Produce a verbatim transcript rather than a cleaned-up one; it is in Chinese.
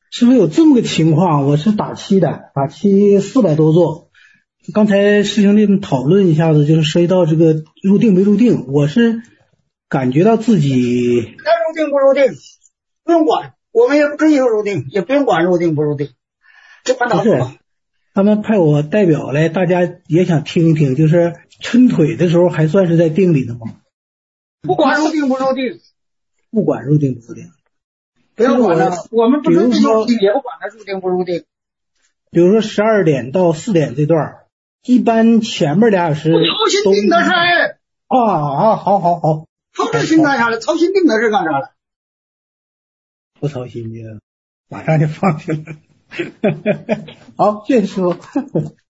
师傅有这么个情况，我是打七的，打七四百多座。刚才师兄弟们讨论一下子，就是涉及到这个入定没入定，我是感觉到自己该入定不入定，不用管，我们也不追求入定，也不用管入定不入定，这管打不好。 他们派我代表来，大家也想听一听，就是抻腿的时候还算是在定里的吗？ 不管入定不入定， 不管入定不入定， 不要管了。我们不追求也不管它入定不入定。 比如说十二点到四点这段，一般前面俩小时不操心定的事。 啊啊，好好好， 操这心干啥了？操心定的事干啥了？ 不操心就马上就放弃了。好，谢谢师傅。